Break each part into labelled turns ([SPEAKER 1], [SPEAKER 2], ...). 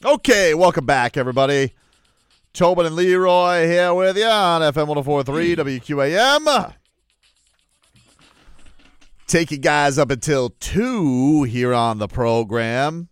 [SPEAKER 1] Okay, welcome back, everybody. Tobin and Leroy here with you on FM 104.3 WQAM. Take you guys up until 2 here on the program.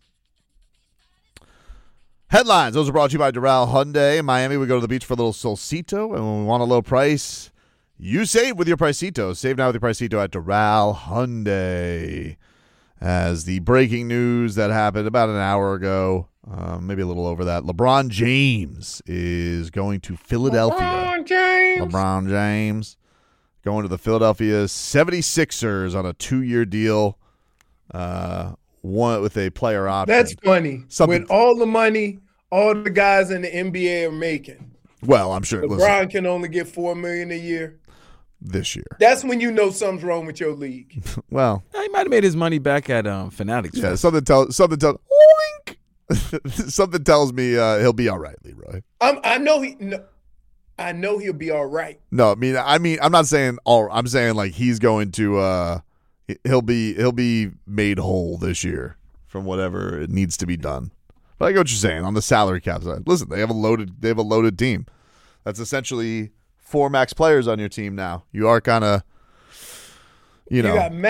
[SPEAKER 1] Headlines. Those are brought to you by Doral Hyundai. In Miami, we go to the beach for a little solcito, and when we want a low price, you save with your Pricito. Save now with your Pricito at Doral Hyundai. As the breaking news that happened about an hour ago, maybe a little over that, LeBron James is going to Philadelphia. LeBron James going to the Philadelphia 76ers on a 2-year deal, one with a player option.
[SPEAKER 2] That's funny. When all the money all the guys in the NBA are making.
[SPEAKER 1] Well, I'm sure.
[SPEAKER 2] LeBron can only get $4 million a year.
[SPEAKER 1] This year.
[SPEAKER 2] That's when you know something's wrong with your league.
[SPEAKER 1] Well,
[SPEAKER 3] he might have made his money back at Fanatics.
[SPEAKER 1] Yeah, something tells oink. Something tells me he'll be all right, Leroy.
[SPEAKER 2] I know he'll be all right.
[SPEAKER 1] No, I mean I'm not saying all. I'm saying like he's going to he'll be made whole this year from whatever it needs to be done. But I get what you're saying on the salary cap side. Listen, they have a loaded team. That's essentially 4 max players on your team now. You are kind of, you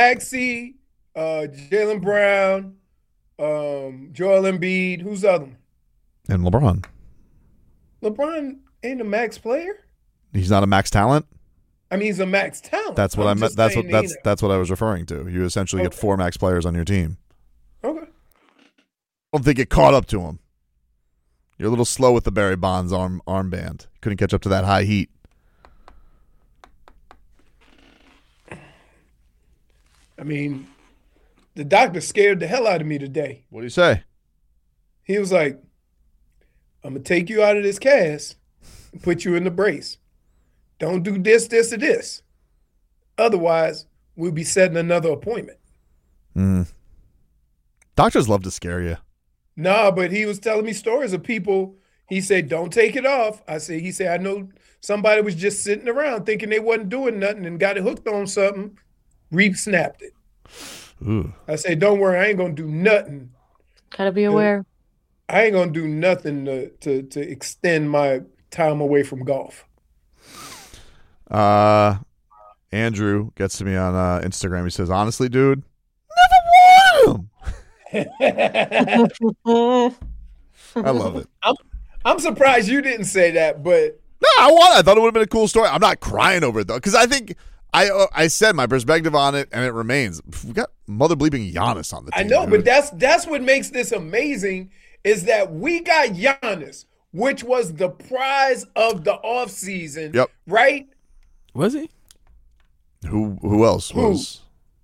[SPEAKER 1] And LeBron.
[SPEAKER 2] LeBron ain't a max player.
[SPEAKER 1] He's not a max talent.
[SPEAKER 2] I mean, he's a max talent.
[SPEAKER 1] That's what I meant. That's what I was referring to. You essentially get 4 max players on your team.
[SPEAKER 2] Okay.
[SPEAKER 1] I don't think it caught up to him. You're a little slow with the Barry Bonds armband. Couldn't catch up to that high heat.
[SPEAKER 2] I mean, the doctor scared the hell out of me today.
[SPEAKER 1] What did he say?
[SPEAKER 2] He was like, I'm going to take you out of this cast and put you in the brace. Don't do this, or this. Otherwise, we'll be setting another appointment.
[SPEAKER 1] Doctors love to scare you.
[SPEAKER 2] Nah, but he was telling me stories of people. He said, don't take it off. He said, I know somebody was just sitting around thinking they wasn't doing nothing and got it hooked on something. Reap snapped it.
[SPEAKER 1] Ooh.
[SPEAKER 2] I said, don't worry, I ain't going to do nothing.
[SPEAKER 4] Gotta be aware.
[SPEAKER 2] I ain't going to do nothing to extend my time away from golf.
[SPEAKER 1] Andrew gets to me on Instagram. He says, honestly, dude, never won him. I love it.
[SPEAKER 2] I'm surprised you didn't say that, but.
[SPEAKER 1] No, I thought it would have been a cool story. I'm not crying over it, though, because I think I said my perspective on it, and it remains. We got mother bleeping Giannis on the team.
[SPEAKER 2] I know,
[SPEAKER 1] dude.
[SPEAKER 2] but that's what makes this amazing is that we got Giannis, which was the prize of the offseason,
[SPEAKER 1] Yep.
[SPEAKER 2] right?
[SPEAKER 3] Was he?
[SPEAKER 1] Who else was?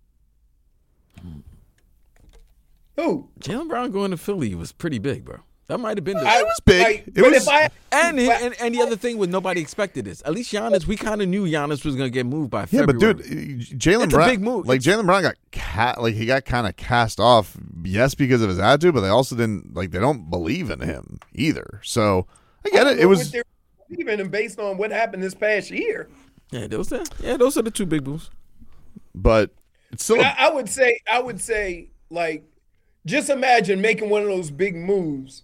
[SPEAKER 2] Who?
[SPEAKER 3] Jaylen Brown going to Philly was pretty big, bro. That might have been
[SPEAKER 1] It was big.
[SPEAKER 3] And the other thing was nobody expected this. At least Giannis, we kind of knew Giannis was going to get moved by February.
[SPEAKER 1] Yeah, but dude, Jaylen Brown,
[SPEAKER 3] a big move.
[SPEAKER 1] Like Jaylen Brown he got kind of cast off. Yes, because of his attitude, but they also didn't they don't believe in him either. So I get it. It was
[SPEAKER 2] even based on what happened this past year.
[SPEAKER 3] Yeah, those are the 2 big moves.
[SPEAKER 1] But it's still.
[SPEAKER 2] But I would say, like, just imagine making one of those big moves.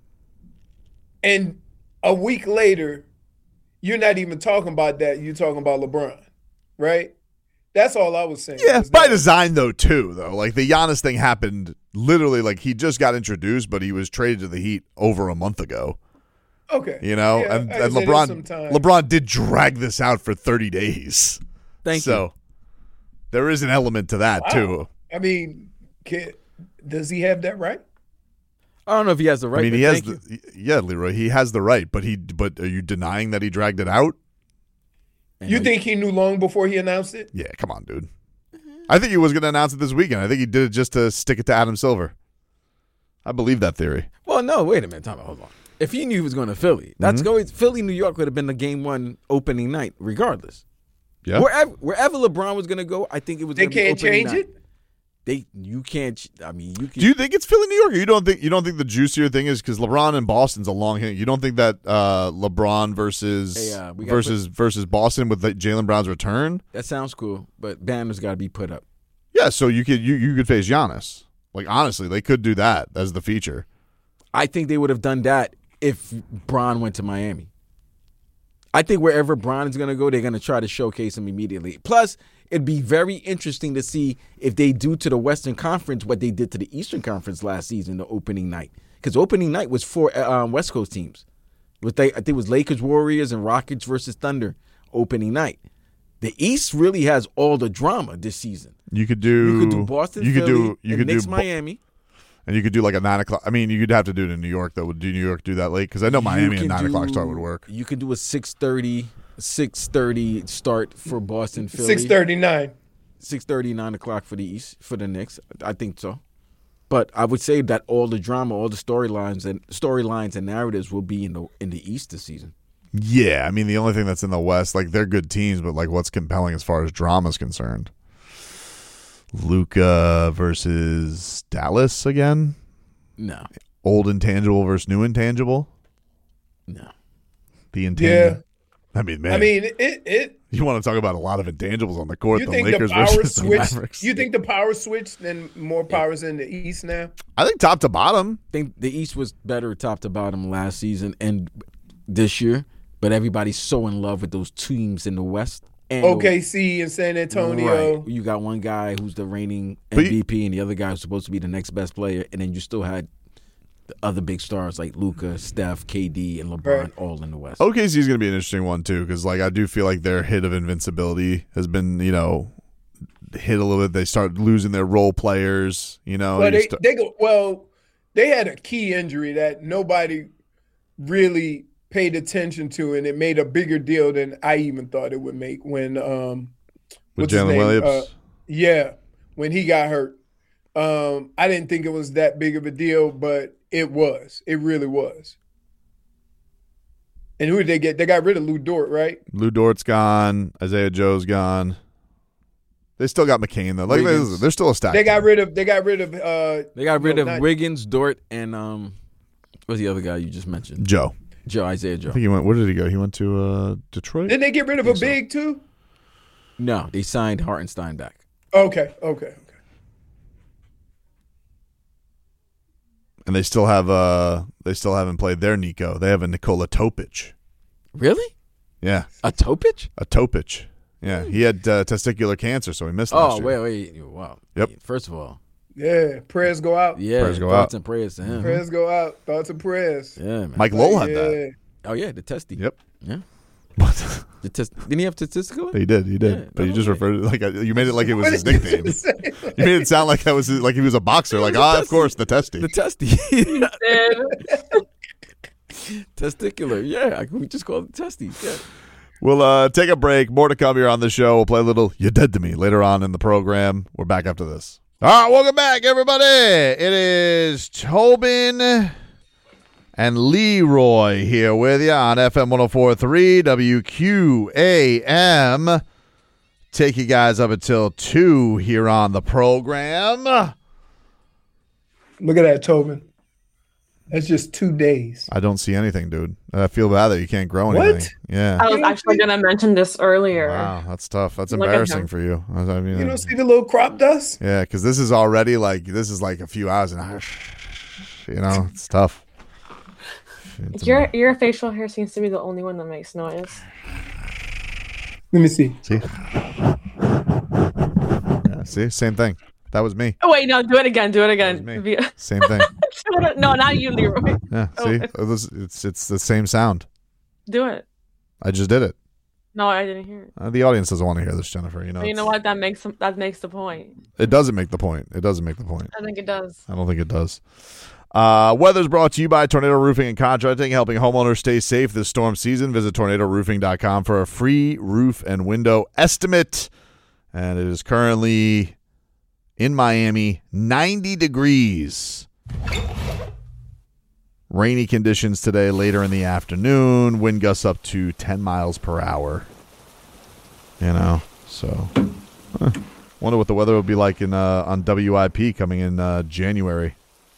[SPEAKER 2] And a week later, you're not even talking about that. You're talking about LeBron, right? That's all I was saying.
[SPEAKER 1] Yeah, by design, though. Like, the Giannis thing happened literally, like, he just got introduced, but he was traded to the Heat over a month ago.
[SPEAKER 2] Okay.
[SPEAKER 1] You know?
[SPEAKER 2] Yeah,
[SPEAKER 1] and LeBron did drag this out for 30 days.
[SPEAKER 3] Thank you.
[SPEAKER 1] So, there is an element to that, too.
[SPEAKER 2] I mean, does he have that right?
[SPEAKER 3] I don't know if he has the right.
[SPEAKER 1] I mean, he has Leroy. He has the right, but are you denying that he dragged it out?
[SPEAKER 2] You think he knew long before he announced it?
[SPEAKER 1] Yeah, come on, dude. I think he was going to announce it this weekend. I think he did it just to stick it to Adam Silver. I believe that theory.
[SPEAKER 3] Well, no, wait a minute. Hold on. If he knew he was going to Philly, Philly, New York would have been the game 1 opening night, regardless.
[SPEAKER 1] Yeah.
[SPEAKER 3] Wherever LeBron was going to go, I think it was.
[SPEAKER 2] They can't change it.
[SPEAKER 3] You can't. I mean, you can.
[SPEAKER 1] Do you think it's Philly, New York? Or you don't think the juicier thing is because LeBron and Boston's a long hit? You don't think that LeBron versus Boston with Jaylen Brown's return?
[SPEAKER 3] That sounds cool, but banners got to be put up.
[SPEAKER 1] Yeah, so you could face Giannis. Like honestly, they could do that as the feature.
[SPEAKER 3] I think they would have done that if Bron went to Miami. I think wherever Bron is going to go, they're going to try to showcase him immediately. Plus, it'd be very interesting to see if they do to the Western Conference what they did to the Eastern Conference last season, the opening night. Because opening night was 4 West Coast teams. I think it was Lakers, Warriors, and Rockets versus Thunder opening night. The East really has all the drama this season.
[SPEAKER 1] You could do
[SPEAKER 3] Boston, Philly, Knicks, Miami.
[SPEAKER 1] And you could do like a 9 o'clock. I mean, you'd have to do it in New York, though. Would New York do that late? Because I know Miami and 9 o'clock start would work.
[SPEAKER 3] You could do a 6:30 start for Boston, Philly.
[SPEAKER 2] 6:39.
[SPEAKER 3] 6:30, 9 o'clock for the East, for the Knicks. I think so. But I would say that all the drama, all the storylines and narratives will be in the East this season.
[SPEAKER 1] Yeah, I mean, the only thing that's in the West, like, they're good teams, but like, what's compelling as far as drama is concerned? Luka versus Dallas again?
[SPEAKER 3] No.
[SPEAKER 1] Old intangible versus new intangible?
[SPEAKER 3] No.
[SPEAKER 1] The intangible.
[SPEAKER 2] Yeah.
[SPEAKER 1] I mean, man.
[SPEAKER 2] I mean, it.
[SPEAKER 1] You want to talk about a lot of intangibles on the court.
[SPEAKER 2] You
[SPEAKER 1] The
[SPEAKER 2] think
[SPEAKER 1] Lakers
[SPEAKER 2] the power
[SPEAKER 1] versus the
[SPEAKER 2] switch?
[SPEAKER 1] Mavericks.
[SPEAKER 2] You think the power switched and more powers in the East now?
[SPEAKER 1] I think top to bottom.
[SPEAKER 3] I think the East was better top to bottom last season and this year, but everybody's so in love with those teams in the West. And
[SPEAKER 2] OKC and San Antonio.
[SPEAKER 3] Right. You got one guy who's the reigning
[SPEAKER 1] But
[SPEAKER 3] MVP, and the other guy who's supposed to be the next best player, and then you still had the other big stars like Luka, Steph, KD, and LeBron
[SPEAKER 2] Right.
[SPEAKER 3] all in the West.
[SPEAKER 1] OKC is going to be an interesting one too, because like I do feel like their hit of invincibility has been, hit a little bit. They start losing their role players.
[SPEAKER 2] Well, they had a key injury that nobody really paid attention to, and it made a bigger deal than I even thought it would make when
[SPEAKER 1] with
[SPEAKER 2] what's his
[SPEAKER 1] Jalen
[SPEAKER 2] name?
[SPEAKER 1] Williams.
[SPEAKER 2] When he got hurt. I didn't think it was that big of a deal, but it was. It really was. And who did they get? They got rid of Lou Dort, right?
[SPEAKER 1] Lou Dort's gone. Isaiah Joe's gone. They still got McCain though. Like they're still a stack.
[SPEAKER 2] They got
[SPEAKER 1] team.
[SPEAKER 2] rid of. They got rid of
[SPEAKER 3] Wiggins, Dort, and what's the other guy you just mentioned? Isaiah Joe.
[SPEAKER 1] I think he went. Where did he go? He went to Detroit.
[SPEAKER 2] Didn't they get rid of a big too?
[SPEAKER 3] No, they signed Hartenstein back.
[SPEAKER 2] Okay.
[SPEAKER 1] And they still haven't played their Nico. They have a Nikola Topic.
[SPEAKER 3] Really?
[SPEAKER 1] Yeah,
[SPEAKER 3] A Topic?
[SPEAKER 1] a Topic. Yeah, he had testicular cancer, so he missed last year.
[SPEAKER 3] Wait. Wow.
[SPEAKER 1] Yep.
[SPEAKER 3] First of all,
[SPEAKER 2] Yeah. Prayers go out.
[SPEAKER 3] yeah,
[SPEAKER 1] Prayers go
[SPEAKER 3] thoughts
[SPEAKER 1] out.
[SPEAKER 3] and prayers to him.
[SPEAKER 2] Prayers go out. Thoughts and prayers.
[SPEAKER 3] Yeah, man.
[SPEAKER 1] Mike Lowell had that.
[SPEAKER 2] Yeah.
[SPEAKER 3] Oh yeah, the testy.
[SPEAKER 1] Yep.
[SPEAKER 3] Yeah.
[SPEAKER 1] What?
[SPEAKER 3] Didn't he have testicular?
[SPEAKER 1] He did.
[SPEAKER 3] Yeah,
[SPEAKER 1] But you just referred to you made it like it was
[SPEAKER 2] What
[SPEAKER 1] his
[SPEAKER 2] did you
[SPEAKER 1] nickname.
[SPEAKER 2] say?
[SPEAKER 1] You made it sound like that was like he was a boxer. Like, of course, the testy.
[SPEAKER 3] The testy. Testicular. Yeah, we just call it testy. Yeah.
[SPEAKER 1] We'll take a break. More to come here on the show. We'll play a little "You Dead to Me" later on in the program. We're back after this. All right, welcome back, everybody. It is Tobin and Leroy here with you on FM 104.3 WQAM. Take you guys up until 2 here on the program.
[SPEAKER 2] Look at that, Tobin. That's just 2 days.
[SPEAKER 1] I don't see anything, dude. I feel bad that you can't grow
[SPEAKER 2] What?
[SPEAKER 1] anything. Yeah.
[SPEAKER 4] I was actually going to mention this earlier.
[SPEAKER 1] Wow, that's tough. That's
[SPEAKER 4] Look at
[SPEAKER 1] embarrassing
[SPEAKER 4] him.
[SPEAKER 1] for you. I mean,
[SPEAKER 2] You don't see the little crop dust?
[SPEAKER 1] yeah, because this is already like a few hours and it's tough.
[SPEAKER 4] Your facial hair seems to be the only one that makes noise.
[SPEAKER 2] Let me see.
[SPEAKER 1] See, yeah, see, same thing. That was me.
[SPEAKER 4] Oh, wait, no, do it again. Do it again.
[SPEAKER 1] That was me. Same thing.
[SPEAKER 4] No, not you, Leroy.
[SPEAKER 1] Yeah,
[SPEAKER 4] Oh,
[SPEAKER 1] see, it's the same sound.
[SPEAKER 4] Do it.
[SPEAKER 1] I just did it.
[SPEAKER 4] No, I didn't hear it.
[SPEAKER 1] The audience doesn't want to hear this, Jennifer.
[SPEAKER 4] But you know what? That makes the point.
[SPEAKER 1] It doesn't make the point. It doesn't make the point.
[SPEAKER 4] I think it does.
[SPEAKER 1] I don't think it does. Weather's brought to you by Tornado Roofing and Contracting, helping homeowners stay safe this storm season. Visit tornadoroofing.com for a free roof and window estimate. And it is currently in Miami, 90 degrees. Rainy conditions today later in the afternoon. Wind gusts up to 10 miles per hour. So wonder what the weather will be like on WIP coming in January.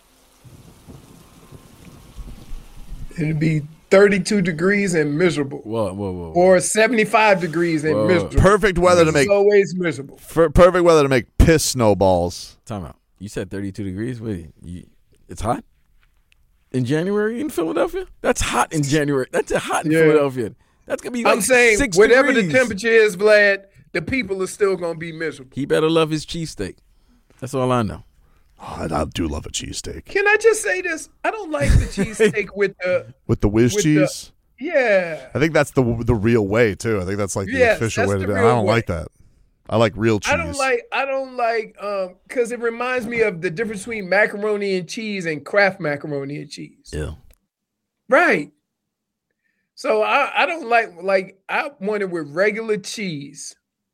[SPEAKER 2] It'd be 32 degrees and miserable.
[SPEAKER 3] Whoa.
[SPEAKER 2] Or 75 degrees and
[SPEAKER 3] Whoa.
[SPEAKER 2] miserable.
[SPEAKER 1] Perfect weather to
[SPEAKER 2] It's
[SPEAKER 1] make
[SPEAKER 2] always miserable.
[SPEAKER 1] perfect weather to make piss snowballs.
[SPEAKER 3] Time out. You said 32 degrees? Wait, it's hot? in January in Philadelphia? That's hot in January. That's hot in
[SPEAKER 2] Yeah.
[SPEAKER 3] Philadelphia. That's gonna be like
[SPEAKER 2] I'm saying
[SPEAKER 3] 6
[SPEAKER 2] whatever
[SPEAKER 3] degrees.
[SPEAKER 2] the temperature is, Vlad, the people are still gonna be miserable.
[SPEAKER 3] He better love his cheesesteak. That's all I know.
[SPEAKER 1] Oh, I do love a cheesesteak.
[SPEAKER 2] Can I just say this? I don't like the cheesesteak with the
[SPEAKER 1] With the whiz
[SPEAKER 2] With the-
[SPEAKER 1] cheese?
[SPEAKER 2] yeah.
[SPEAKER 1] I think that's the real way, too. I think that's like the
[SPEAKER 2] Yes,
[SPEAKER 1] official
[SPEAKER 2] that's
[SPEAKER 1] way to
[SPEAKER 2] the
[SPEAKER 1] do it. I
[SPEAKER 2] real
[SPEAKER 1] don't
[SPEAKER 2] way.
[SPEAKER 1] like that. I like real cheese.
[SPEAKER 2] I don't like because it reminds me of the difference between macaroni and cheese and Kraft macaroni and cheese.
[SPEAKER 3] Yeah.
[SPEAKER 2] Right. So I don't like I want it with regular cheese.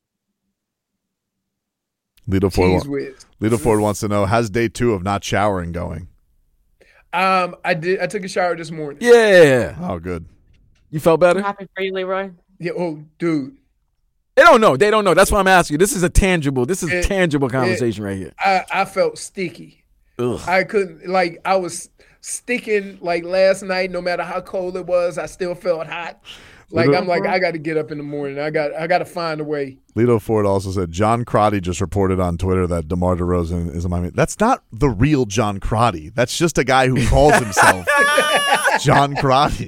[SPEAKER 1] Lito Ford,
[SPEAKER 2] Cheese whiz.
[SPEAKER 1] Lito Ford wants to know, how's day 2 of not showering going?
[SPEAKER 2] I took a shower this morning.
[SPEAKER 3] Yeah.
[SPEAKER 1] Oh, good.
[SPEAKER 3] You felt better?
[SPEAKER 4] I'm happy for you, Leroy.
[SPEAKER 2] Yeah, oh dude.
[SPEAKER 3] They don't know. They don't know. That's why I'm asking you. This is a tangible
[SPEAKER 2] It-
[SPEAKER 3] tangible conversation right here.
[SPEAKER 2] I felt sticky.
[SPEAKER 3] Ugh.
[SPEAKER 2] I couldn't I was sticking like last night, no matter how cold it was, I still felt hot. Like I'm like, I gotta get up in the morning. I gotta find a way.
[SPEAKER 1] Lito Ford also said, John Crotty just reported on Twitter that DeMar DeRozan is a Miami. That's not the real John Crotty. That's just a guy who calls himself John Crotty.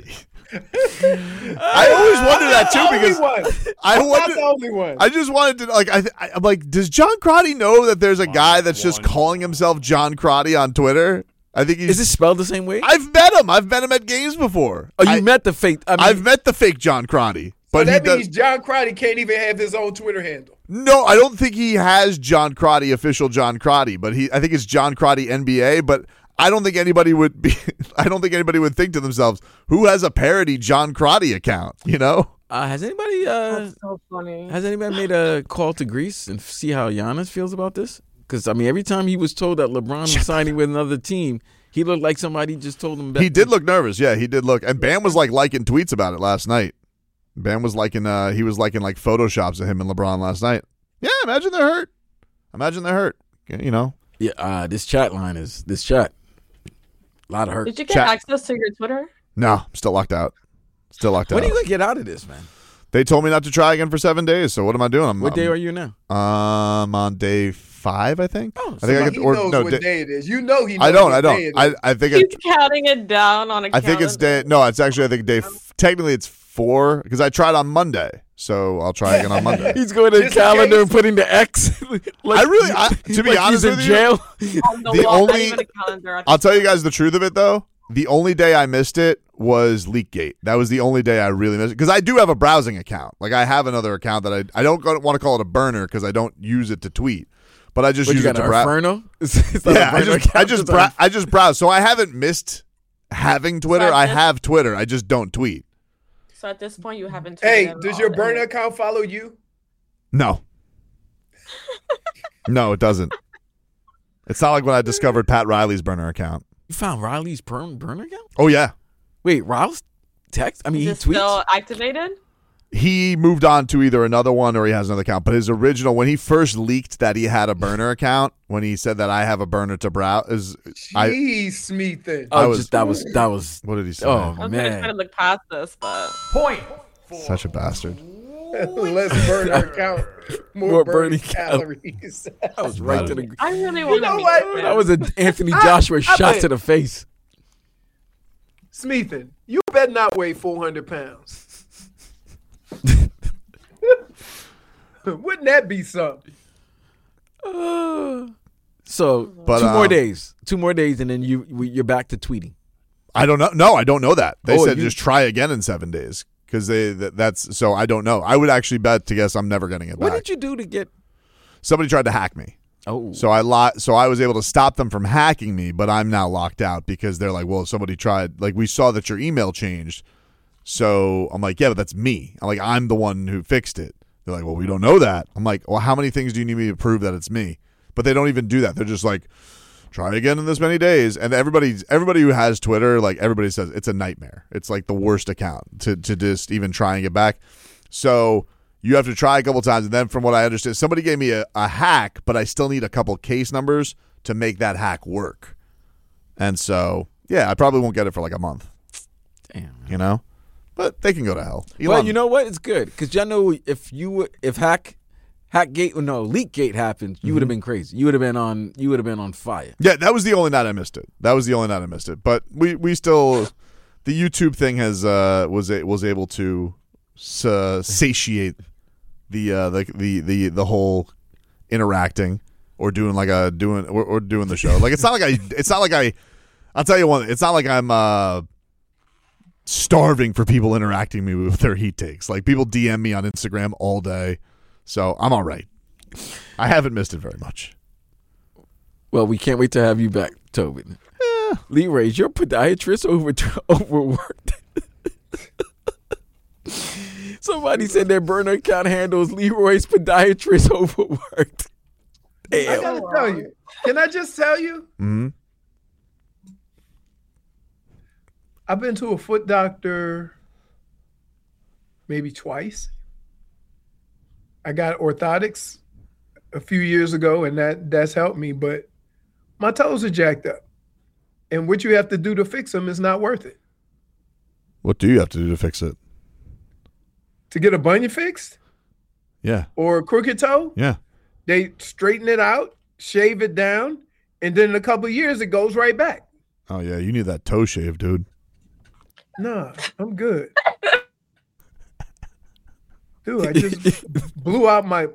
[SPEAKER 1] I always wonder that too because I
[SPEAKER 2] I'm not
[SPEAKER 1] wonder.
[SPEAKER 2] the only one.
[SPEAKER 1] I just wanted to like. I'm like, does John Crotty know that there's a guy that's just calling himself John Crotty on Twitter? I think he's.
[SPEAKER 3] Is it spelled the same way?
[SPEAKER 1] I've met him. I've met him at games before.
[SPEAKER 3] Oh, you met the fake.
[SPEAKER 1] I've met the fake John Crotty,
[SPEAKER 2] So
[SPEAKER 1] but he
[SPEAKER 2] that
[SPEAKER 1] does.
[SPEAKER 2] means John Crotty can't even have his own Twitter handle.
[SPEAKER 1] No, I don't think he has John Crotty, official John Crotty, but I think it's John Crotty NBA, but I don't think anybody would be I don't think anybody would think to themselves, who has a parody John Crotty account, you know?
[SPEAKER 3] Has anybody
[SPEAKER 4] That's so funny.
[SPEAKER 3] made a call to Greece and see how Giannis feels about this? Because I mean, every time he was told that LeBron was signing with another team, he looked like somebody just told him.
[SPEAKER 1] He did look nervous. Yeah, he did look. And Bam was like liking tweets about it last night. Bam was liking he was liking like photoshops of him and LeBron last night. Yeah, imagine they're hurt. Imagine they're hurt. You know?
[SPEAKER 3] Yeah, this chat line is this chat. A lot of hurt.
[SPEAKER 4] Did you get
[SPEAKER 1] Chat.
[SPEAKER 4] access to your Twitter?
[SPEAKER 1] No, I'm still locked out. Still locked
[SPEAKER 3] When
[SPEAKER 1] out.
[SPEAKER 3] are you gonna get out of this, man?
[SPEAKER 1] They told me not to try again for 7 days. So what am I doing?
[SPEAKER 3] What day are you now?
[SPEAKER 1] I'm on day 5, I think.
[SPEAKER 3] Oh,
[SPEAKER 1] I think I
[SPEAKER 2] He
[SPEAKER 1] get
[SPEAKER 2] knows
[SPEAKER 1] no.
[SPEAKER 2] what day it is. You know he knows
[SPEAKER 1] I don't.
[SPEAKER 2] what
[SPEAKER 1] I
[SPEAKER 2] day
[SPEAKER 1] don't.
[SPEAKER 2] it is.
[SPEAKER 1] I think
[SPEAKER 4] He's counting it down on a
[SPEAKER 1] I think it's day.
[SPEAKER 4] calendar.
[SPEAKER 1] No, it's actually I think day. Technically, it's 4 because I tried on Monday. So I'll try again on Monday.
[SPEAKER 3] He's going to the
[SPEAKER 2] Just in
[SPEAKER 3] calendar
[SPEAKER 2] case.
[SPEAKER 3] and putting the X. like,
[SPEAKER 1] to be
[SPEAKER 3] like
[SPEAKER 1] honest
[SPEAKER 3] he's in
[SPEAKER 1] with you,
[SPEAKER 3] jail.
[SPEAKER 4] On the
[SPEAKER 1] The
[SPEAKER 4] wall, not
[SPEAKER 1] only-
[SPEAKER 4] even a calendar.
[SPEAKER 1] I'll tell you guys the truth of it though. The only day I missed it was Leakgate. That was the only day I really missed it because I do have a browsing account. Like I have another account that I don't want to call it a burner because I don't use it to tweet, but I just
[SPEAKER 3] What, you
[SPEAKER 1] use it
[SPEAKER 3] got
[SPEAKER 1] to
[SPEAKER 3] an
[SPEAKER 1] browse.
[SPEAKER 3] Inferno? It's not a
[SPEAKER 1] Yeah,
[SPEAKER 3] burner account.
[SPEAKER 1] I just browse. So I haven't missed having Twitter.
[SPEAKER 4] So
[SPEAKER 1] I
[SPEAKER 4] I just-
[SPEAKER 1] have Twitter. I just don't tweet.
[SPEAKER 4] So at this point, you haven't.
[SPEAKER 2] Hey,
[SPEAKER 4] tweeted at
[SPEAKER 2] does
[SPEAKER 4] all.
[SPEAKER 2] your burner account follow you?
[SPEAKER 1] No. No, it doesn't. It's not like when I discovered Pat Riley's burner account.
[SPEAKER 3] You found Riley's burner account?
[SPEAKER 1] Oh yeah.
[SPEAKER 3] Wait, Riley's text? I mean,
[SPEAKER 4] Is
[SPEAKER 3] he
[SPEAKER 4] it
[SPEAKER 3] tweets.
[SPEAKER 4] still activated?
[SPEAKER 1] He moved on to either another one or he has another account. But his original, when he first leaked that he had a burner account, when he said that I have a burner to browse,
[SPEAKER 2] Jeez, Smeethan.
[SPEAKER 1] I
[SPEAKER 3] Oh,
[SPEAKER 1] was-
[SPEAKER 3] just that was.
[SPEAKER 1] what did he say?
[SPEAKER 3] Oh
[SPEAKER 4] I was gonna try to
[SPEAKER 3] man,
[SPEAKER 4] look past this, but
[SPEAKER 1] Such a bastard.
[SPEAKER 2] Less burner account, more
[SPEAKER 3] More
[SPEAKER 2] burning
[SPEAKER 3] burning
[SPEAKER 2] calories.
[SPEAKER 3] that was right to the.
[SPEAKER 4] I really want to
[SPEAKER 2] know
[SPEAKER 4] meet
[SPEAKER 2] what?
[SPEAKER 4] this man.
[SPEAKER 3] That was an Anthony Joshua shot
[SPEAKER 2] bet.
[SPEAKER 3] to the face.
[SPEAKER 2] Smeethan, you better not weigh 400 pounds. Wouldn't that be something?
[SPEAKER 3] So
[SPEAKER 1] But,
[SPEAKER 3] two more days, and then you're back to tweeting.
[SPEAKER 1] I don't know. No, I don't know that. They
[SPEAKER 3] Oh,
[SPEAKER 1] said
[SPEAKER 3] you-
[SPEAKER 1] just try again in 7 days because that's so I don't know. I would actually bet to guess I'm never getting it
[SPEAKER 3] What
[SPEAKER 1] back.
[SPEAKER 3] did you do to get?
[SPEAKER 1] Somebody tried to hack me.
[SPEAKER 3] Oh,
[SPEAKER 1] So I was able to stop them from hacking me, but I'm now locked out because they're like, well, if somebody tried, like we saw that your email changed. So I'm like, yeah, but that's me. I'm like, I'm the one who fixed it. They're like, well, we don't know that. I'm like, well, how many things do you need me to prove that it's me? But they don't even do that. They're just like, try again in this many days. And everybody who has Twitter, like everybody says it's a nightmare. It's like the worst account to just even try and get back. So you have to try a couple times. And then from what I understand, somebody gave me a hack, but I still need a couple case numbers to make that hack work. And so, yeah, I probably won't get it for like a month,
[SPEAKER 3] damn.
[SPEAKER 1] you know? But they can go to hell.
[SPEAKER 3] Well,
[SPEAKER 1] Elon-
[SPEAKER 3] you know what? It's good because y'all know if hack Leakgate happened, you would have been crazy. You would have been on fire.
[SPEAKER 1] Yeah, that was the only night I missed it. But we still, the YouTube thing has was able to satiate the whole interacting or doing the show. Like it's not like I'll tell you one. It's not like I'm starving for people interacting me with their heat takes. Like people DM me on Instagram all day, so I'm all right. I haven't missed it very much.
[SPEAKER 3] Well, we can't wait to have you back, Tobin. Leroy, is your podiatrist overworked? Somebody said their burner account handles Leroy's podiatrist overworked.
[SPEAKER 2] I gotta tell you. Can I just tell you?
[SPEAKER 1] Mm-hmm.
[SPEAKER 2] I've been to a foot doctor maybe twice. I got orthotics a few years ago, and that's helped me. But my toes are jacked up, and what you have to do to fix them is not worth it.
[SPEAKER 1] What do you have to do to fix it?
[SPEAKER 2] To get a bunion fixed?
[SPEAKER 1] Yeah.
[SPEAKER 2] Or a crooked toe?
[SPEAKER 1] Yeah.
[SPEAKER 2] They straighten it out, shave it down, and then in a couple of years, it goes right back.
[SPEAKER 1] Oh, yeah. You need that toe shave, dude.
[SPEAKER 2] Nah, I'm good. Dude, I just blew out my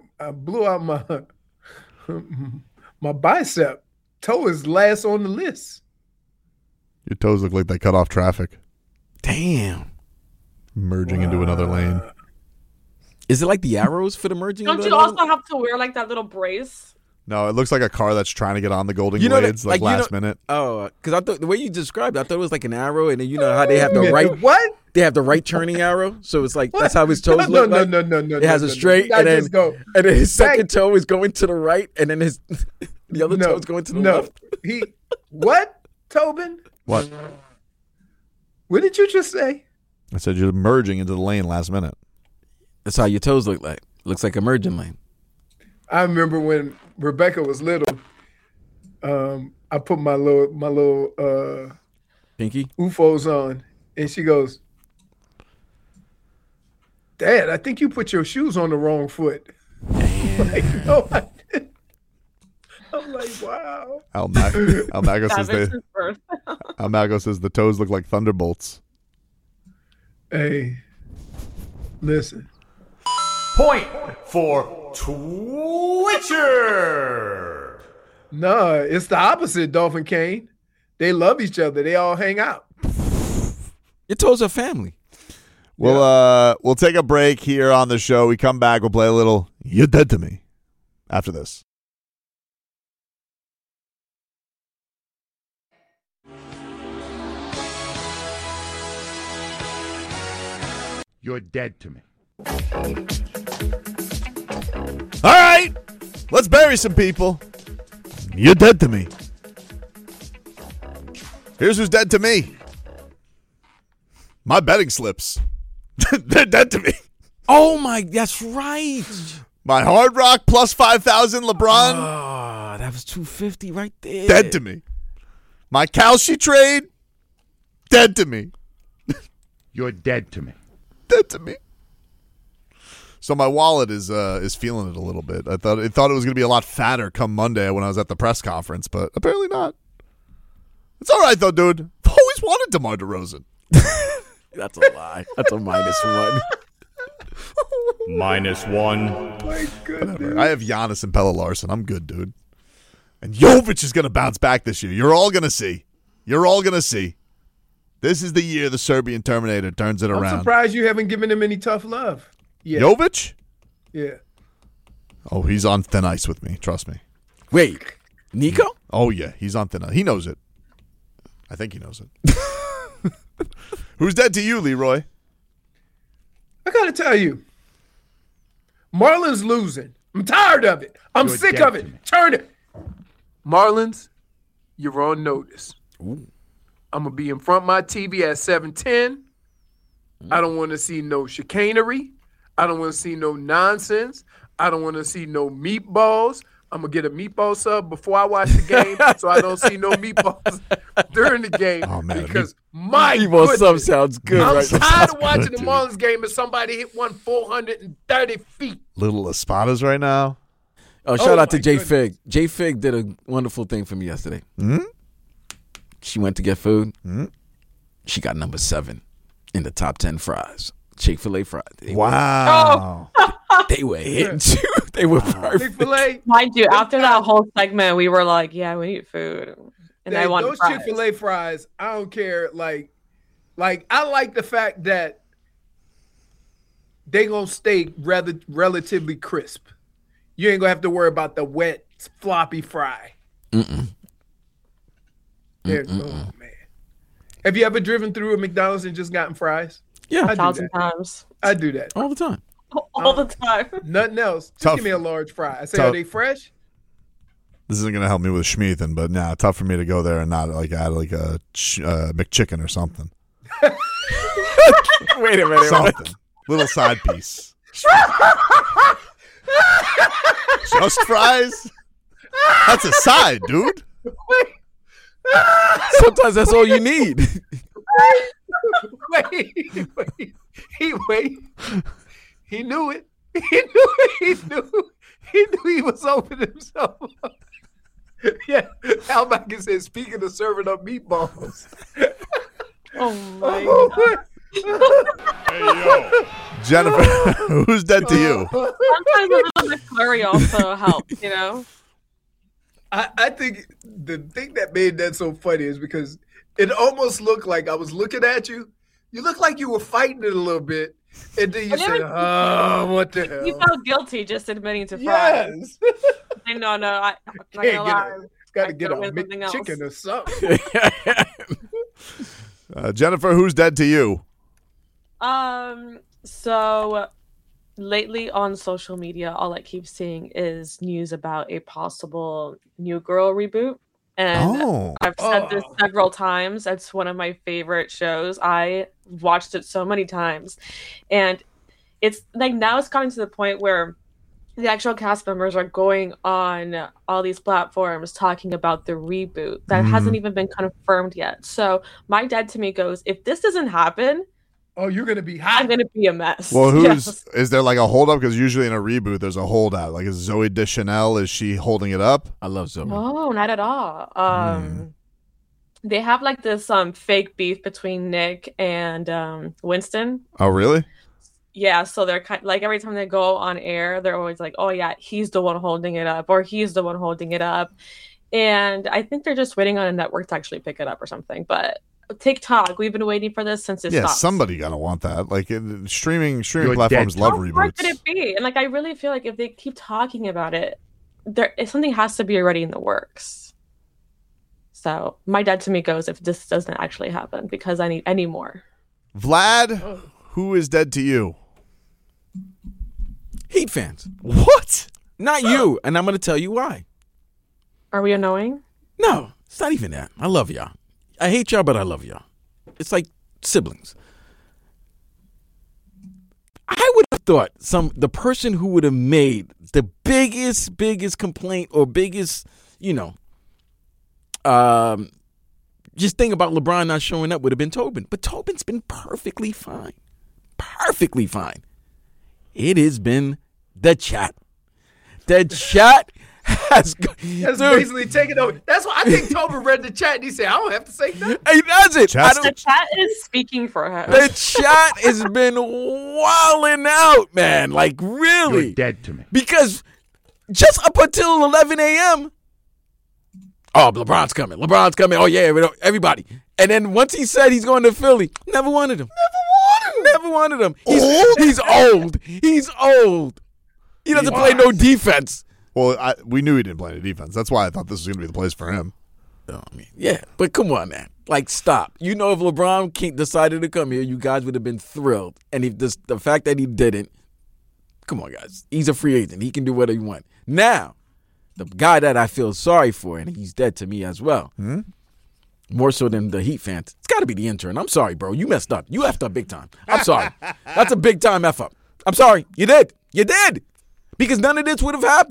[SPEAKER 2] my bicep. Toe is last on the list.
[SPEAKER 1] Your toes look like they cut off traffic,
[SPEAKER 3] Damn.
[SPEAKER 1] merging into another lane.
[SPEAKER 3] Is it like the arrows for the merging?
[SPEAKER 4] Don't
[SPEAKER 3] into
[SPEAKER 4] you
[SPEAKER 3] another-
[SPEAKER 4] also have to wear like that little brace?
[SPEAKER 1] No, it looks like a car that's trying to get on the Golden
[SPEAKER 3] You know that-
[SPEAKER 1] Glades
[SPEAKER 3] like, you
[SPEAKER 1] last
[SPEAKER 3] know-
[SPEAKER 1] minute.
[SPEAKER 3] Oh, because I thought the way you described it, I thought it was like an arrow, and then you know how they have the right,
[SPEAKER 2] What?
[SPEAKER 3] they have the right turning arrow, so it's like that's how his toes
[SPEAKER 2] No,
[SPEAKER 3] look
[SPEAKER 2] no,
[SPEAKER 3] like.
[SPEAKER 2] no.
[SPEAKER 3] It has a straight,
[SPEAKER 2] You
[SPEAKER 3] and
[SPEAKER 2] gotta
[SPEAKER 3] then
[SPEAKER 2] just go.
[SPEAKER 3] and then his second
[SPEAKER 2] Back-
[SPEAKER 3] toe is going to the right, and then his the other toe is going to the left.
[SPEAKER 2] What, Tobin?
[SPEAKER 1] What?
[SPEAKER 2] What did you just say?
[SPEAKER 1] I said you're merging into the lane last minute.
[SPEAKER 3] That's how your toes look like. Looks like a merging lane.
[SPEAKER 2] I remember when Rebecca was little. I put my little
[SPEAKER 3] Pinky.
[SPEAKER 2] UFOs on, and she goes, "Dad, I think you put your shoes on the wrong foot." I'm like, no, I didn't. I'm like, wow.
[SPEAKER 1] Al Mago says
[SPEAKER 4] Savage's birth.
[SPEAKER 1] Al Mago says the toes look like thunderbolts.
[SPEAKER 2] Hey, listen.
[SPEAKER 5] Point for Twitcher.
[SPEAKER 2] No, it's the opposite, Dolphin Kane. They love each other. They all hang out.
[SPEAKER 3] Your toes are family.
[SPEAKER 1] We'll take a break here on the show. We come back. We'll play a little "You're Dead to Me" after this.
[SPEAKER 5] You're dead to me.
[SPEAKER 1] All right, let's bury some people. You're dead to me. Here's who's dead to me. My betting slips. They're dead to me.
[SPEAKER 3] Oh my, that's right.
[SPEAKER 1] My Hard Rock plus 5,000 LeBron.
[SPEAKER 3] Oh, that was 250 right there.
[SPEAKER 1] Dead to me. My Kalshi trade. Dead to me.
[SPEAKER 5] You're dead to me.
[SPEAKER 1] Dead to me. So my wallet is feeling it a little bit. I thought it was going to be a lot fatter come Monday when I was at the press conference, but apparently not. It's all right though, dude. I've always wanted DeMar DeRozan.
[SPEAKER 3] That's a lie. That's a -1.
[SPEAKER 5] -1.
[SPEAKER 2] My goodness.
[SPEAKER 1] I have Giannis and Pelle Larson. I'm good, dude. And Jovic is going to bounce back this year. You're all going to see. You're all going to see. This is the year the Serbian Terminator turns it
[SPEAKER 2] I'm
[SPEAKER 1] around.
[SPEAKER 2] surprised you haven't given him any tough love. Yeah.
[SPEAKER 1] Jovic?
[SPEAKER 2] Yeah.
[SPEAKER 1] Oh, he's on thin ice with me. Trust me.
[SPEAKER 3] Wait, Nico?
[SPEAKER 1] Oh, yeah. He's on thin ice. He knows it. I think he knows it. Who's dead to you, Leroy?
[SPEAKER 2] I got to tell you, Marlins losing. I'm tired of it. I'm
[SPEAKER 5] You're
[SPEAKER 2] sick
[SPEAKER 5] dead
[SPEAKER 2] of
[SPEAKER 5] to
[SPEAKER 2] it.
[SPEAKER 5] me.
[SPEAKER 2] Turn it. Marlins, you're on notice.
[SPEAKER 3] Ooh.
[SPEAKER 2] I'm going to be in front of my TV at 7:10. I don't want to see no chicanery. I don't want to see no nonsense. I don't want to see no meatballs. I'm going to get a meatball sub before I watch the game so I don't see no meatballs during the game.
[SPEAKER 1] Oh, man,
[SPEAKER 2] because my
[SPEAKER 3] Meatball sub
[SPEAKER 2] goodness,
[SPEAKER 3] sounds good.
[SPEAKER 2] I'm
[SPEAKER 3] Right?
[SPEAKER 2] tired of watching
[SPEAKER 1] good,
[SPEAKER 2] the
[SPEAKER 1] dude.
[SPEAKER 2] Marlins game and somebody hit one 430 feet.
[SPEAKER 1] Little Espadas right now.
[SPEAKER 3] Oh, shout out to
[SPEAKER 2] my
[SPEAKER 3] Jay
[SPEAKER 2] goodness.
[SPEAKER 3] Fig. Jay Fig did a wonderful thing for me yesterday.
[SPEAKER 1] Hmm?
[SPEAKER 3] She went to get food.
[SPEAKER 1] Hmm?
[SPEAKER 3] She got number 7 in the top 10 fries. Chick-fil-A fries.
[SPEAKER 1] Wow.
[SPEAKER 3] They were hitting too. They were perfect.
[SPEAKER 2] Chick-fil-A.
[SPEAKER 4] Mind you, after that whole segment, we were like, yeah, we need food. And I want
[SPEAKER 2] those
[SPEAKER 4] fries.
[SPEAKER 2] Chick-fil-A fries, I don't care. Like I like the fact that they gonna stay relatively crisp. You ain't gonna have to worry about the wet, floppy fry. Oh man. Have you ever driven through a McDonald's and just gotten fries?
[SPEAKER 3] Yeah,
[SPEAKER 2] I do
[SPEAKER 4] 1,000
[SPEAKER 2] that.
[SPEAKER 4] times.
[SPEAKER 2] I do that.
[SPEAKER 3] all the time.
[SPEAKER 4] All the time.
[SPEAKER 2] Nothing else. Just
[SPEAKER 1] Tough.
[SPEAKER 2] give me a large fry. I say,
[SPEAKER 1] Tough.
[SPEAKER 2] are they fresh?
[SPEAKER 1] This isn't going to help me with Schmeathan, but nah, tough for me to go there and not like add like a McChicken or something.
[SPEAKER 3] Wait a minute.
[SPEAKER 1] Something. Little side piece. Just fries? That's a side, dude.
[SPEAKER 3] Sometimes that's all you need.
[SPEAKER 2] Wait. He knew it. He knew he was opening himself up. Yeah, Al Macken said, speaking of serving up meatballs.
[SPEAKER 4] Oh my God.
[SPEAKER 5] Hey, yo.
[SPEAKER 1] Jennifer, who's dead to you?
[SPEAKER 4] Sometimes a little McFlurry also helps, you know?
[SPEAKER 2] I think the thing that made that so funny is because it almost looked like I was looking at you. You looked like you were fighting it a little bit. And then you said, oh, what the hell?
[SPEAKER 4] You felt guilty just admitting to fries.
[SPEAKER 2] Yes.
[SPEAKER 4] No, I'm not
[SPEAKER 2] Can't
[SPEAKER 4] gonna lie.
[SPEAKER 2] got to
[SPEAKER 4] I
[SPEAKER 2] get
[SPEAKER 4] could've
[SPEAKER 2] a
[SPEAKER 4] went something else.
[SPEAKER 2] chicken or something.
[SPEAKER 1] Jennifer, who's dead to you?
[SPEAKER 4] So lately on social media, all I keep seeing is news about a possible New Girl reboot. And
[SPEAKER 1] Oh.
[SPEAKER 4] I've said this several times. It's one of my favorite shows. I watched it so many times. And it's like now it's gotten to the point where the actual cast members are going on all these platforms talking about the reboot that hasn't even been confirmed yet. So my dad to me goes, if this doesn't happen,
[SPEAKER 2] Oh, you're going to be hot.
[SPEAKER 4] I'm going to be a mess.
[SPEAKER 1] Well,
[SPEAKER 4] Yes.
[SPEAKER 1] is there like a holdup? Because usually in a reboot, there's a holdout. Like, is Zoe Deschanel, is she holding it up?
[SPEAKER 3] I love Zoe.
[SPEAKER 4] No, not at all. They have like this fake beef between Nick and Winston.
[SPEAKER 1] Oh, really?
[SPEAKER 4] Yeah, so they're kind like every time they go on air, they're always like, "Oh yeah, he's the one holding it up," or "He's the one holding it up," and I think they're just waiting on a network to actually pick it up or something. But TikTok, we've been waiting for this since it
[SPEAKER 1] Yeah,
[SPEAKER 4] stopped.
[SPEAKER 1] somebody gotta want that. Like streaming
[SPEAKER 5] You're
[SPEAKER 1] platforms
[SPEAKER 5] dead.
[SPEAKER 1] love
[SPEAKER 4] How hard
[SPEAKER 1] reboots.
[SPEAKER 4] could it be? And like, I really feel like if they keep talking about it, something has to be already in the works. So my dad to me goes, if this doesn't actually happen, because I need any more.
[SPEAKER 1] Vlad, who is dead to you?
[SPEAKER 3] Heat fans.
[SPEAKER 1] What?
[SPEAKER 3] Not you. And I'm going to tell you why.
[SPEAKER 4] Are we annoying?
[SPEAKER 3] No, it's not even that. I love y'all. I hate y'all, but I love y'all. It's like siblings. I would have thought the person who would have made the biggest complaint or biggest, just thing about LeBron not showing up would have been Tobin. But Tobin's been perfectly fine. Perfectly fine. It has been the chat. The chat has...
[SPEAKER 2] That's
[SPEAKER 3] Dude,
[SPEAKER 2] basically taking over. That's why I think Tobin read the chat and he said, I don't have to say nothing.
[SPEAKER 3] he does it.
[SPEAKER 1] Chat's
[SPEAKER 3] I
[SPEAKER 4] The
[SPEAKER 3] don't,
[SPEAKER 4] chat is speaking for him.
[SPEAKER 3] the chat has been wilding out, man. Like, really.
[SPEAKER 5] You're dead to me.
[SPEAKER 3] Because just up until 11 a.m., oh, LeBron's coming. LeBron's coming. Oh, yeah, everybody. And then once he said he's going to Philly, never wanted him. Never wanted him. He's old. He's old. He doesn't play no defense.
[SPEAKER 1] Well, we knew he didn't play any defense. That's why I thought this was going to be the place for him.
[SPEAKER 3] Yeah, but come on, man. Like, stop. You know, if LeBron decided to come here, you guys would have been thrilled. And if the fact that he didn't, come on, guys. He's a free agent. He can do whatever he wants. Now, the guy that I feel sorry for, and he's dead to me as well, more so than the Heat fans, it's got to be the intern. I'm sorry, bro. You messed up. You effed up big time. I'm sorry. That's a big time F up. I'm sorry. You did. You did. Because none of this would have happened.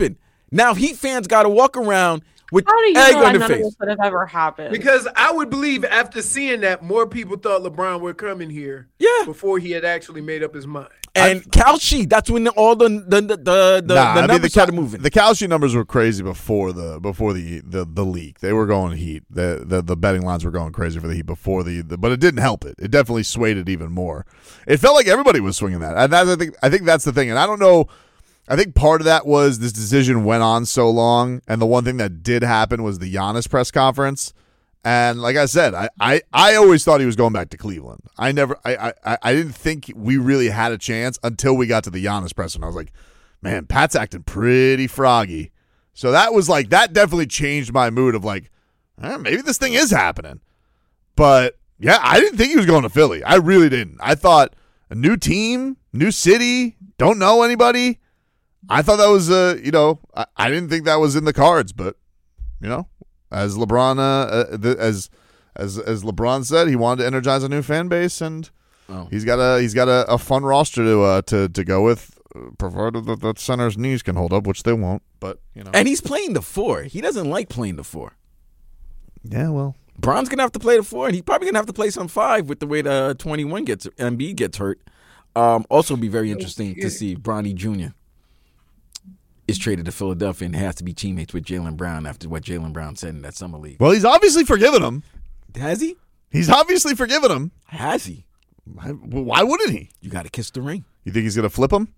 [SPEAKER 3] Now Heat fans got to walk around with
[SPEAKER 4] How do you
[SPEAKER 3] egg
[SPEAKER 4] know
[SPEAKER 3] on
[SPEAKER 4] that
[SPEAKER 3] their
[SPEAKER 4] none of
[SPEAKER 3] face.
[SPEAKER 4] this would have ever happened?
[SPEAKER 2] Because I would believe after seeing that, more people thought LeBron were coming here.
[SPEAKER 3] Yeah.
[SPEAKER 2] Before he had actually made up his mind.
[SPEAKER 3] And Kalshi, that's when all the numbers started moving.
[SPEAKER 1] The Kalshi numbers were crazy before the leak. They were going Heat. The betting lines were going crazy for the Heat before but it didn't help it. It definitely swayed it even more. It felt like everybody was swinging that, and I think that's the thing. And I don't know. I think part of that was this decision went on so long, and the one thing that did happen was the Giannis press conference. And like I said, I always thought he was going back to Cleveland. I didn't think we really had a chance until we got to the Giannis press, and I was like, man, Pat's acting pretty froggy. So that was like, that definitely changed my mood of like, maybe this thing is happening. But yeah, I didn't think he was going to Philly. I really didn't. I thought a new team, new city, don't know anybody. I thought that was, I didn't think that was in the cards, but, as LeBron, as LeBron said, he wanted to energize a new fan base, and he's got a fun roster to go with, provided that the center's knees can hold up, which they won't. But
[SPEAKER 3] and he's playing the 4. He doesn't like playing the 4.
[SPEAKER 1] Yeah, well,
[SPEAKER 3] Bron's gonna have to play the 4, and he's probably gonna have to play some 5 with the way the 21 Embiid gets hurt. Also, be very interesting to see Bronny Jr. is traded to Philadelphia and has to be teammates with Jaylen Brown after what Jaylen Brown said in that summer league.
[SPEAKER 1] well, he's obviously forgiven him.
[SPEAKER 3] Has he?
[SPEAKER 1] He's obviously forgiven him.
[SPEAKER 3] Has he?
[SPEAKER 1] Why wouldn't he?
[SPEAKER 3] You got to kiss the ring.
[SPEAKER 1] You think he's gonna flip him?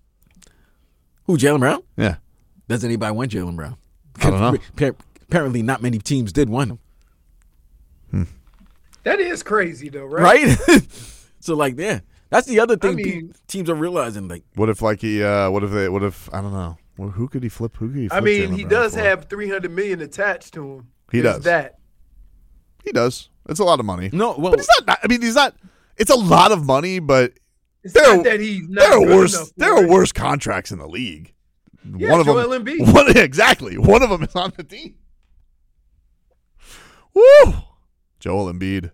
[SPEAKER 3] Who, Jaylen Brown?
[SPEAKER 1] Yeah.
[SPEAKER 3] Does anybody want Jaylen Brown?
[SPEAKER 1] I don't know.
[SPEAKER 3] Apparently, not many teams did want him.
[SPEAKER 2] That is crazy, though, right?
[SPEAKER 3] Right? So, like, yeah. That's the other thing
[SPEAKER 2] I mean-
[SPEAKER 3] teams are realizing. Like,
[SPEAKER 1] What if I don't know. Well, who could he flip?
[SPEAKER 2] I mean,
[SPEAKER 1] Jaylen
[SPEAKER 2] he
[SPEAKER 1] Brown
[SPEAKER 2] does
[SPEAKER 1] for?
[SPEAKER 2] have $300 million attached to him.
[SPEAKER 1] He
[SPEAKER 2] There's
[SPEAKER 1] does.
[SPEAKER 2] that.
[SPEAKER 1] He does. It's a lot of money.
[SPEAKER 3] no, well,
[SPEAKER 1] But he's not. I mean, he's not. It's a lot of money, but
[SPEAKER 2] It's
[SPEAKER 1] There-
[SPEAKER 2] not that he's not
[SPEAKER 1] there are
[SPEAKER 2] good
[SPEAKER 1] worse.
[SPEAKER 2] enough
[SPEAKER 1] There
[SPEAKER 2] for
[SPEAKER 1] are
[SPEAKER 2] it.
[SPEAKER 1] worse contracts in the league.
[SPEAKER 2] Yeah,
[SPEAKER 1] one of
[SPEAKER 2] Joel
[SPEAKER 1] them.
[SPEAKER 2] Embiid.
[SPEAKER 1] Exactly. One of them is on the team. Woo! Joel Embiid.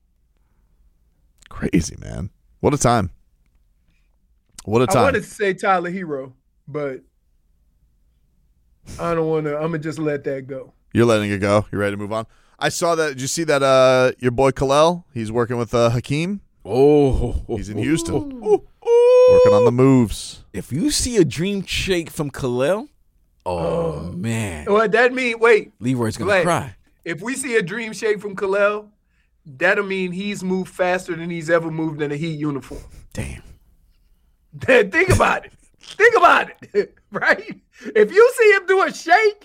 [SPEAKER 1] Crazy, man. What a time. What a
[SPEAKER 2] I
[SPEAKER 1] time.
[SPEAKER 2] wanted to say Tyler Hero, but I don't want to. I'm going to just let that go.
[SPEAKER 1] You're letting it go. You're ready to move on. I saw that. Did you see that? Your boy Kalel. He's working with Hakeem. He's in Houston. Working on the moves.
[SPEAKER 3] if you see a dream shake from Khalil, man,
[SPEAKER 2] What that mean? Wait,
[SPEAKER 3] Leroy's going to
[SPEAKER 2] Glad.
[SPEAKER 3] cry.
[SPEAKER 2] if we see a dream shake from Kalel, that'll mean he's moved faster than he's ever moved in a Heat uniform.
[SPEAKER 3] Damn.
[SPEAKER 2] Think about it. Think about it. Right? If you see him do a shake,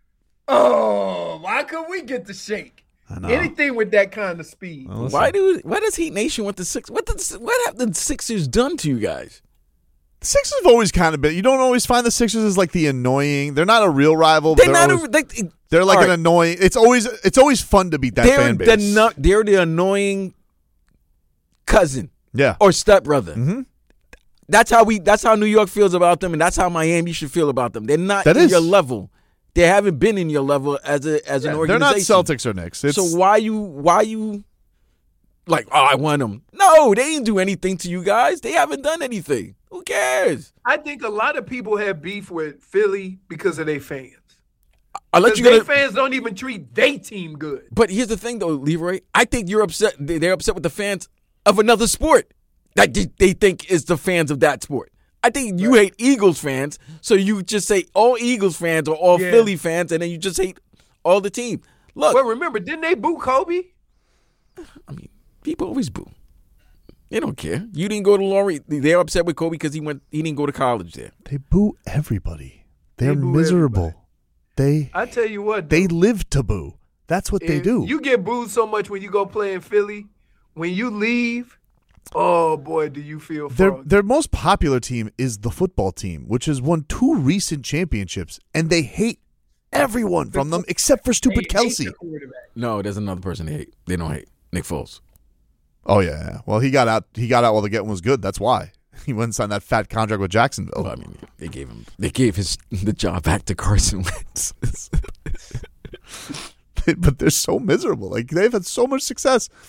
[SPEAKER 2] why couldn't we get the shake?
[SPEAKER 1] I know.
[SPEAKER 2] Anything with that kind of speed.
[SPEAKER 1] Well, listen,
[SPEAKER 3] Why does Heat Nation want the Sixers? What have the Sixers done to you guys?
[SPEAKER 1] the Sixers have always kind of been. You don't always find the Sixers as like the annoying. They're not a real rival. But
[SPEAKER 3] They're not.
[SPEAKER 1] always, they're like
[SPEAKER 3] all
[SPEAKER 1] an
[SPEAKER 3] right.
[SPEAKER 1] annoying. It's always fun to beat that fan base.
[SPEAKER 3] They're the annoying cousin
[SPEAKER 1] Yeah.
[SPEAKER 3] or stepbrother.
[SPEAKER 1] Mhm.
[SPEAKER 3] That's how New York feels about them, and that's how Miami should feel about them. They're not
[SPEAKER 1] That
[SPEAKER 3] in
[SPEAKER 1] is.
[SPEAKER 3] your level. They haven't been in your level as an
[SPEAKER 1] They're
[SPEAKER 3] organization.
[SPEAKER 1] not Celtics or Knicks. It's,
[SPEAKER 3] So why you like, I want them? No, they didn't do anything to you guys. They haven't done anything. Who cares?
[SPEAKER 2] I think a lot of people have beef with Philly because of their fans.
[SPEAKER 3] I'll let
[SPEAKER 2] Because
[SPEAKER 3] you
[SPEAKER 2] their
[SPEAKER 3] go.
[SPEAKER 2] fans don't even treat their team good.
[SPEAKER 3] But here's the thing, though, Leroy. I think you're upset. They're upset with the fans of another sport that they think is the fans of that sport. I think you hate Eagles fans, so you just say all Eagles fans or all
[SPEAKER 2] Yeah.
[SPEAKER 3] Philly fans, and then you just hate all the team. Look,
[SPEAKER 2] Well, remember, didn't they boo Kobe?
[SPEAKER 3] I mean, people always boo. They don't care. You didn't go to Laurie. They're upset with Kobe because he didn't go to college there.
[SPEAKER 1] they boo everybody. They're
[SPEAKER 2] They boo
[SPEAKER 1] miserable.
[SPEAKER 2] I tell you what,
[SPEAKER 1] They live to boo. That's what they
[SPEAKER 2] if
[SPEAKER 1] do.
[SPEAKER 2] You get booed so much when you go play in Philly. When you leave, oh boy, do you feel froggy.
[SPEAKER 1] Their most popular team is the football team, which has won 2 recent championships, and they hate everyone from them except for stupid Kelsey.
[SPEAKER 3] No, there's another person they hate. They don't hate Nick Foles.
[SPEAKER 1] Oh yeah. Well, he got out. He got out while the getting was good. That's why he went and signed that fat contract with Jacksonville.
[SPEAKER 3] Well, I mean, they gave the job back to Carson Wentz.
[SPEAKER 1] But they're so miserable. Like they've had so much success.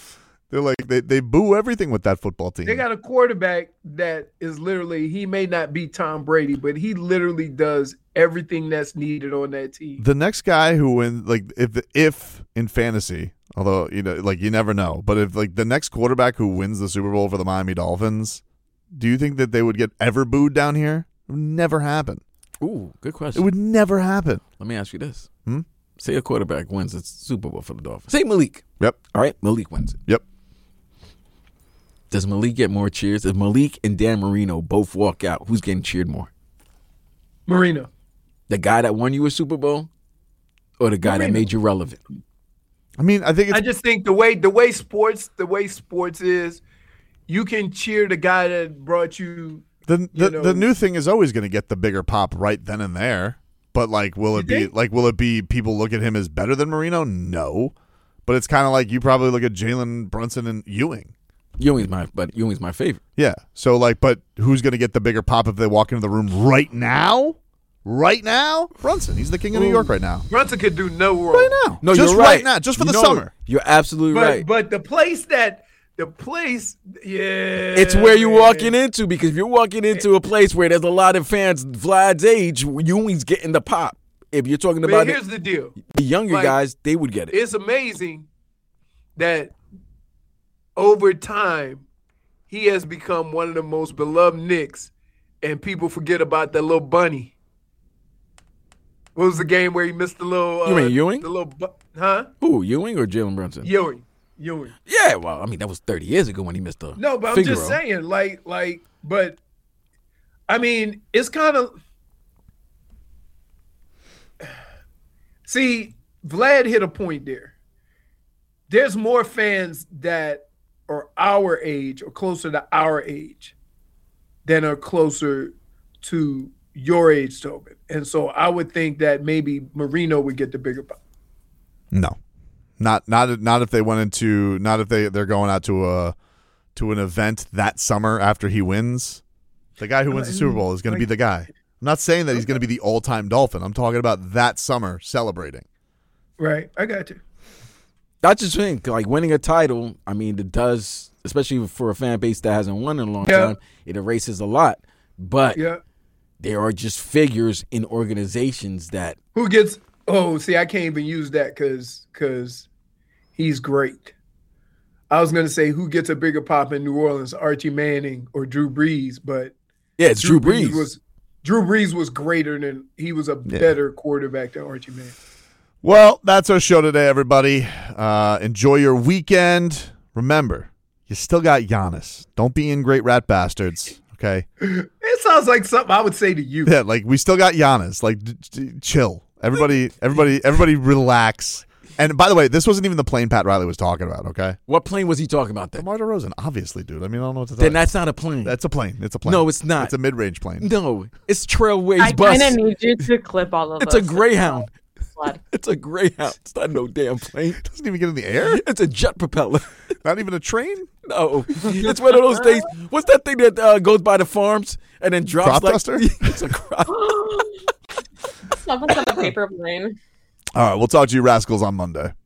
[SPEAKER 1] They're like they boo everything with that football team.
[SPEAKER 2] They got a quarterback that is literally, he may not be Tom Brady, but he literally does everything that's needed on that team.
[SPEAKER 1] The next guy who wins, like if in fantasy, although like you never know, but if like the next quarterback who wins the Super Bowl for the Miami Dolphins, do you think that they would get ever booed down here? It would never happen.
[SPEAKER 3] Ooh, good
[SPEAKER 1] It
[SPEAKER 3] question.
[SPEAKER 1] would never happen.
[SPEAKER 3] Let me ask you this.
[SPEAKER 1] Hmm?
[SPEAKER 3] Say a quarterback wins the Super Bowl for the Dolphins. Say Malik.
[SPEAKER 1] Yep.
[SPEAKER 3] All right, Malik wins it.
[SPEAKER 1] Yep.
[SPEAKER 3] Does Malik get more cheers? If Malik and Dan Marino both walk out, who's getting cheered more?
[SPEAKER 2] Marino.
[SPEAKER 3] The guy that won you a Super Bowl or the guy that
[SPEAKER 2] Marino.
[SPEAKER 3] made you relevant?
[SPEAKER 1] I mean, I think it's
[SPEAKER 2] I just think the way sports is, you can cheer the guy that brought you.
[SPEAKER 1] the new thing is always going to get the bigger pop right then and there. But like, will it be people look at him as better than Marino? No. But it's kind of like you probably look at Jalen Brunson and Ewing.
[SPEAKER 3] Ewing's my favorite.
[SPEAKER 1] Yeah. So like, but who's going to get the bigger pop if they walk into the room right now? Right now, Brunson. He's the king of New York right now.
[SPEAKER 2] Brunson could do no wrong.
[SPEAKER 1] Right now.
[SPEAKER 3] No,
[SPEAKER 1] just
[SPEAKER 3] you're right.
[SPEAKER 1] right now. Just for the
[SPEAKER 3] know
[SPEAKER 1] summer.
[SPEAKER 3] it. You're absolutely right.
[SPEAKER 2] But the place, yeah.
[SPEAKER 3] It's where you're
[SPEAKER 2] man.
[SPEAKER 3] walking into, because if you're walking into a place where there's a lot of fans Vlad's age, Ewing's getting the pop. If you're talking
[SPEAKER 2] But
[SPEAKER 3] about
[SPEAKER 2] here's the deal.
[SPEAKER 3] the younger
[SPEAKER 2] like,
[SPEAKER 3] guys, they would get it.
[SPEAKER 2] It's amazing that over time he has become one of the most beloved Knicks, and people forget about that little bunny. What was the game where he missed the little?
[SPEAKER 3] You mean Ewing?
[SPEAKER 2] The little, huh?
[SPEAKER 3] Who, Ewing or Jalen Brunson?
[SPEAKER 2] Ewing.
[SPEAKER 3] Yeah, well, I mean, that was 30 years ago when he missed the
[SPEAKER 2] No, but I'm
[SPEAKER 3] Figaro.
[SPEAKER 2] just saying, but I mean, it's kind of. See, Vlad hit a point there. There's more fans that are our age or closer to our age than are closer to your age, Tobin. And so I would think that maybe Marino would get the bigger pop.
[SPEAKER 1] No. Not if they went into they're going out to an event that summer after he wins. The guy who wins the Super Bowl is going to be the guy. I'm not saying that he's going to be the all-time Dolphin. I'm talking about that summer celebrating.
[SPEAKER 2] Right. I got you.
[SPEAKER 3] That's just think like winning a title. I mean, it does, especially for a fan base that hasn't won in a long time. It erases a lot, but
[SPEAKER 2] Yeah.
[SPEAKER 3] there are just figures in organizations that
[SPEAKER 2] Who gets? Oh, see, I can't even use that because he's great. I was going to say who gets a bigger pop in New Orleans, Archie Manning or Drew Brees, but
[SPEAKER 3] it's Drew Brees.
[SPEAKER 2] Drew Brees was greater than he was a better quarterback than Archie Manning.
[SPEAKER 1] Well, that's our show today, everybody. Enjoy your weekend. Remember, you still got Giannis. Don't be in great bastards, okay?
[SPEAKER 2] It sounds like something I would say to you.
[SPEAKER 1] Yeah, like we still got Giannis. Like, chill. Everybody relax. And by the way, this wasn't even the plane Pat Riley was talking about, okay?
[SPEAKER 3] What plane was he talking about then?
[SPEAKER 1] DeMar DeRozan, obviously, dude. I mean, I don't know what to tell
[SPEAKER 3] Then
[SPEAKER 1] you.
[SPEAKER 3] that's not a plane.
[SPEAKER 1] That's a plane. It's a plane.
[SPEAKER 3] No, it's not.
[SPEAKER 1] It's a mid-range plane.
[SPEAKER 3] No, it's Trailways
[SPEAKER 4] I
[SPEAKER 3] bus.
[SPEAKER 4] kind of need you to clip all of
[SPEAKER 3] It's a
[SPEAKER 4] those.
[SPEAKER 3] Greyhound.
[SPEAKER 4] Blood.
[SPEAKER 3] It's a Greyhound. It's not no damn plane.
[SPEAKER 1] It doesn't even get in the air.
[SPEAKER 3] It's a jet propeller.
[SPEAKER 1] Not even a train.
[SPEAKER 3] No, it's one of those things. What's that thing that goes by the farms and then drops
[SPEAKER 1] Crop
[SPEAKER 3] like?
[SPEAKER 1] duster?
[SPEAKER 3] It's a crop.
[SPEAKER 4] Someone's on a paper plane.
[SPEAKER 1] All right, we'll talk to you rascals on Monday.